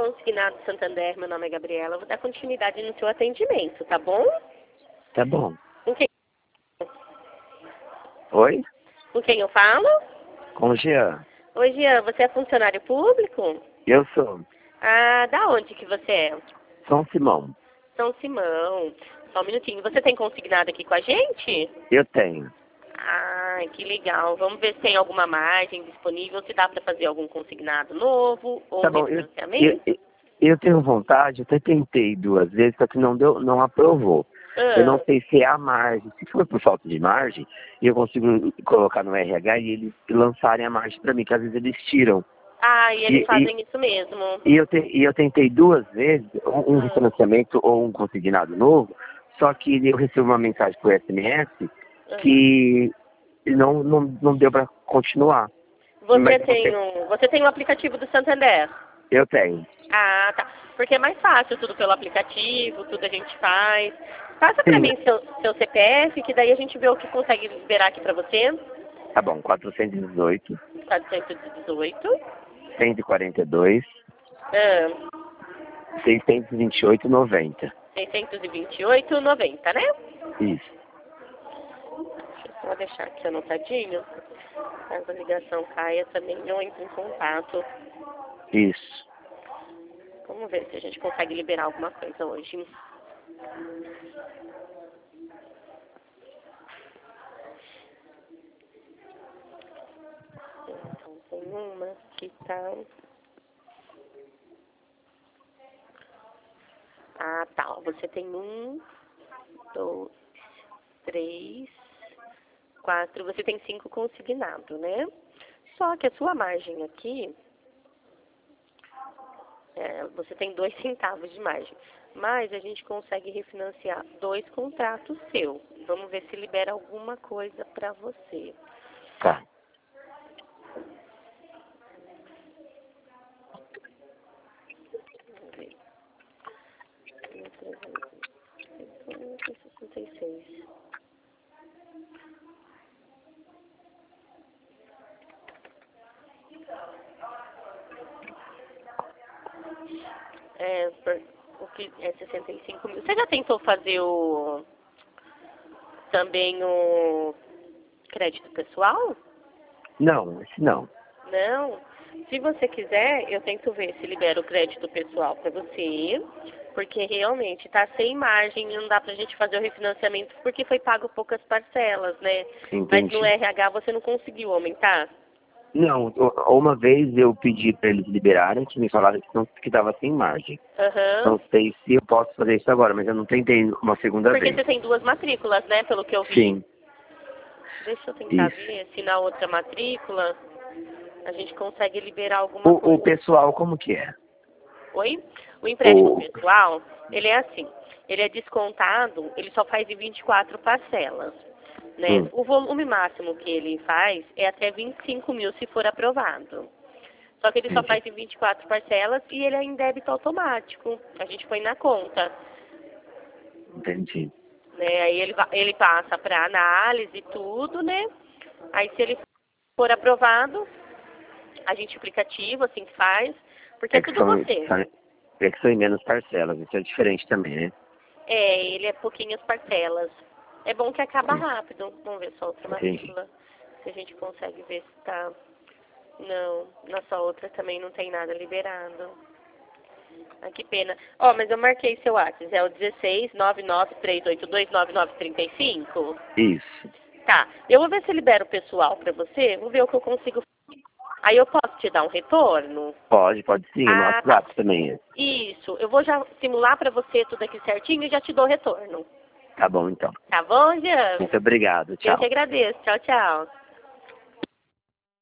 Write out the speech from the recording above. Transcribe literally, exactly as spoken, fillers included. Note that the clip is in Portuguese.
Consignado Santander, meu nome é Gabriela. Eu vou dar continuidade no seu atendimento, tá bom? Tá bom. Com quem, Oi? com quem eu falo? Com o Jean. Oi, Jean, você é funcionário público? Eu sou. Ah, da onde que você é? São Simão. São Simão. Só um minutinho. Você tem consignado aqui com a gente? Eu tenho. Ah, que legal. Vamos ver se tem alguma margem disponível, se dá para fazer algum consignado novo ou Tá um bom, eu, refinanciamento. eu, eu tenho vontade, eu até tentei duas vezes, só que não deu, não aprovou. Eu não Ah, sei se é a margem. Se for por falta de margem, eu consigo colocar no R H e eles lançarem a margem para mim, que às vezes eles tiram. ah e eles E, e, fazem isso mesmo. e, eu, te, e eu tentei duas vezes um, um Ah, refinanciamento ou um consignado novo, só que eu recebi uma mensagem por S M S aham. que não, não, não deu para continuar. Você Mas eu, tem te- um, você tem um aplicativo do Santander? eu tenho. Ah, tá. Porque é mais fácil, tudo pelo aplicativo, tudo a gente faz. Passa pra Sim, mim seu, seu C P F, que daí a gente vê o que consegue liberar aqui pra você. tá bom. quatrocentos e dezoito, quatrocentos e dezoito. cento e quarenta e dois, Ah, seiscentos e vinte e oito, noventa. seiscentos e vinte e oito, noventa, né? Isso. Deixa eu só deixar aqui anotadinho. Caso a ligação caia, também eu entro em contato. Isso. Vamos ver se a gente consegue liberar alguma coisa hoje. Então, tem uma que tá... Ah, tá. Você tem um, dois, três, quatro. Você tem cinco consignado, né? Só que a sua margem aqui, é, você tem dois centavos de margem. Mas a gente consegue refinanciar dois contratos seu. Vamos ver se libera alguma coisa pra você. Tá. Vamos ver. sessenta e seis. É, por- o que é sessenta e cinco mil. Você já tentou fazer o também o crédito pessoal? Não, esse não. Não. Se você quiser, eu tento ver se libera o crédito pessoal para você, porque realmente está sem margem e não dá para a gente fazer o refinanciamento porque foi pago poucas parcelas, né? Mas no Entendi. R H você não conseguiu aumentar? Não, u- uma vez eu pedi para eles liberarem, que me falaram que não que estava sem margem. Aham. Não sei se eu posso fazer isso agora, mas eu não tentei uma segunda Porque vez. você tem duas matrículas, né? Pelo que eu vi. Sim, Deixa eu tentar isso. ver se na outra matrícula a gente consegue liberar alguma O, o coisa. pessoal, como que é? Oi? O empréstimo O, pessoal, ele é assim, ele é descontado, ele só faz em vinte e quatro parcelas, né? hum, O volume máximo que ele faz é até vinte e cinco mil se for aprovado. Só que ele só entendi, faz em vinte e quatro parcelas e ele é em débito automático. A gente põe na conta, entendi. né? Aí ele, va- ele passa para análise e tudo, né? Aí se ele for aprovado, a gente aplicativo, assim que faz, porque é É que tudo são, você. são- é que são em menos parcelas, isso é diferente também, né? É, ele é pouquinhas parcelas. É bom que acaba Hum, rápido. Vamos ver só outra entendi. matrícula. Se a gente consegue ver se tá... Não, na sua outra também não tem nada liberado. Ah, que pena. Ó, mas eu marquei seu WhatsApp. É o dezesseis, nove nove três oito dois, nove nove três cinco. Isso. Tá, eu vou ver se libera o pessoal pra você. Vou ver o que eu consigo. Aí eu posso te dar um retorno? Pode, pode sim, no Ah, tá. WhatsApp também. é. Isso. Eu vou já simular pra você tudo aqui certinho e já te dou retorno. Tá bom, então. Tá bom, Jean? Muito obrigado, Eu que tchau. agradeço. Tchau, tchau.